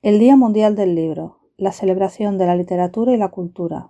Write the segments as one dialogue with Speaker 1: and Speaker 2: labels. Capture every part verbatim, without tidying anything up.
Speaker 1: El Día Mundial del Libro, la celebración de la literatura y la cultura.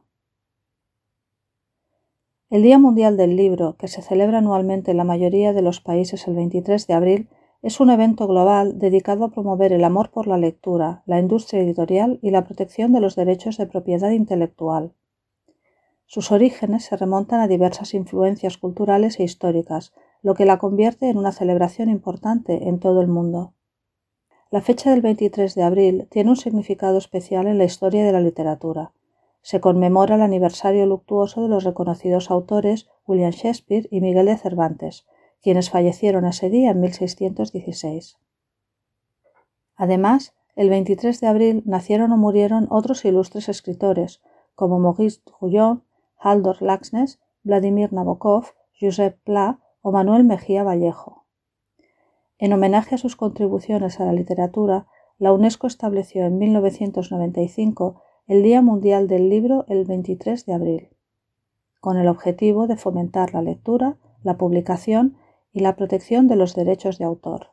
Speaker 1: El Día Mundial del Libro, que se celebra anualmente en la mayoría de los países el veintitrés de abril, es un evento global dedicado a promover el amor por la lectura, la industria editorial y la protección de los derechos de propiedad intelectual. Sus orígenes se remontan a diversas influencias culturales e históricas, lo que la convierte en una celebración importante en todo el mundo. La fecha del veintitrés de abril tiene un significado especial en la historia de la literatura. Se conmemora el aniversario luctuoso de los reconocidos autores William Shakespeare y Miguel de Cervantes, quienes fallecieron ese día en mil seiscientos dieciséis. Además, el veintitrés de abril nacieron o murieron otros ilustres escritores, como Maurice Druyon, Haldor Laxness, Vladimir Nabokov, Josep Pla o Manuel Mejía Vallejo. En homenaje a sus contribuciones a la literatura, la UNESCO estableció en mil novecientos noventa y cinco el Día Mundial del Libro el veintitrés de abril, con el objetivo de fomentar la lectura, la publicación y la protección de los derechos de autor.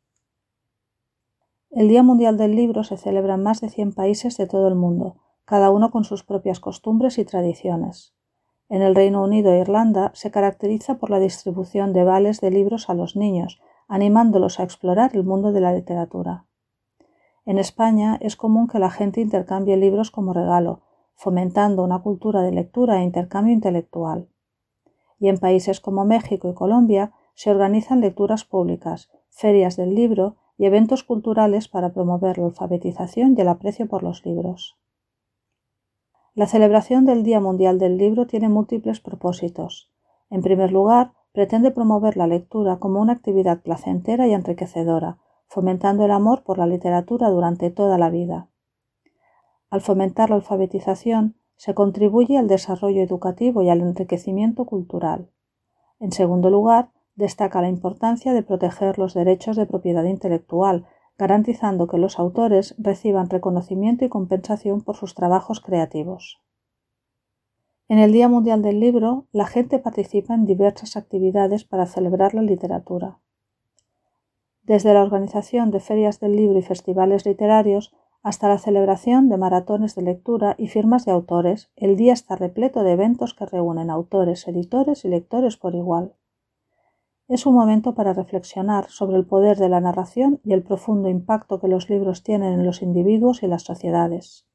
Speaker 1: El Día Mundial del Libro se celebra en más de cien países de todo el mundo, cada uno con sus propias costumbres y tradiciones. En el Reino Unido e Irlanda se caracteriza por la distribución de vales de libros a los niños, animándolos a explorar el mundo de la literatura. En España es común que la gente intercambie libros como regalo, fomentando una cultura de lectura e intercambio intelectual. Y en países como México y Colombia se organizan lecturas públicas, ferias del libro y eventos culturales para promover la alfabetización y el aprecio por los libros. La celebración del Día Mundial del Libro tiene múltiples propósitos. En primer lugar, pretende promover la lectura como una actividad placentera y enriquecedora, fomentando el amor por la literatura durante toda la vida. Al fomentar la alfabetización, se contribuye al desarrollo educativo y al enriquecimiento cultural. En segundo lugar, destaca la importancia de proteger los derechos de propiedad intelectual, garantizando que los autores reciban reconocimiento y compensación por sus trabajos creativos. En el Día Mundial del Libro, la gente participa en diversas actividades para celebrar la literatura. Desde la organización de ferias del libro y festivales literarios hasta la celebración de maratones de lectura y firmas de autores, el día está repleto de eventos que reúnen autores, editores y lectores por igual. Es un momento para reflexionar sobre el poder de la narración y el profundo impacto que los libros tienen en los individuos y las sociedades.